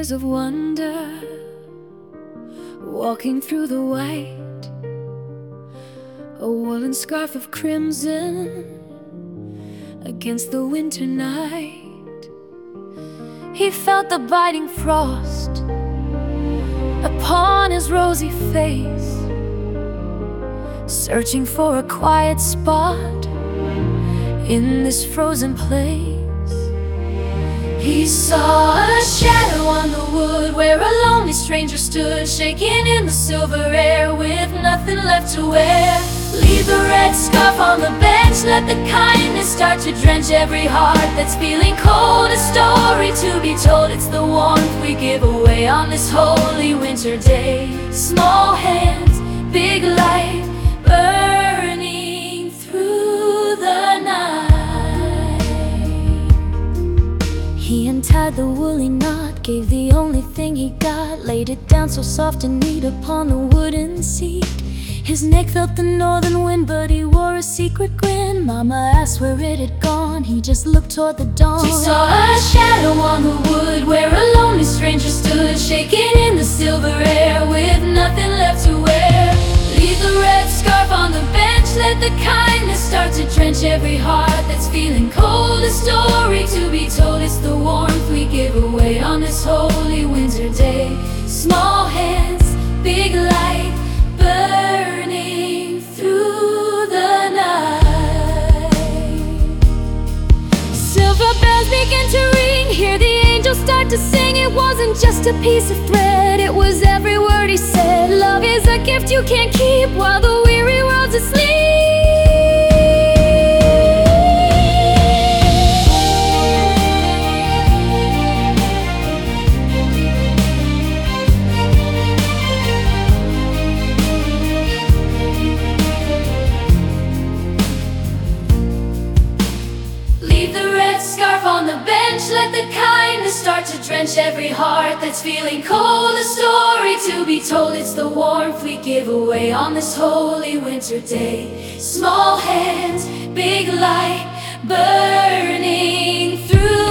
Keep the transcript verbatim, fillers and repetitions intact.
tears of wonder, walking through the white, a woolen scarf of crimson against the winter night. He felt the biting frost upon his rosy face, searching for a quiet spot in this frozen place. He saw a shadow on the wood where a lonely stranger stood, shaking in the silver air with nothing left to wear. Leave the red scarf on the bench, let the kindness start to drench every heart that's feeling cold. A story to be told, it's the warmth we give away on this holy winter day. Small hands, big light, burning through the night. He untied the woolly knot, gave the only thing he got, laid it down so soft and neat upon the wooden seat. His neck felt the northern wind, but he wore a secret grin. Mama asked where it had gone, he just looked toward the dawn. She saw a shadow on the wood where a lonely stranger stood, shaking in the silver air with nothing left to wear. Leave the red scarf on the bench, let the kindness start to drench every heart that's feeling cold. A story to be told, it's the warmth we give away on this holy winter day. Small hands, big light, burning through the night. Silver bells begin to ring, hear the angels start to sing. It wasn't just a piece of thread, it was every word he said. Love is a gift you can't keep while the weary world's asleep. On the bench, let the kindness start to drench every heart that's feeling cold. A story to be told, it's the warmth we give away on this holy winter day. Small hands, big light, burning through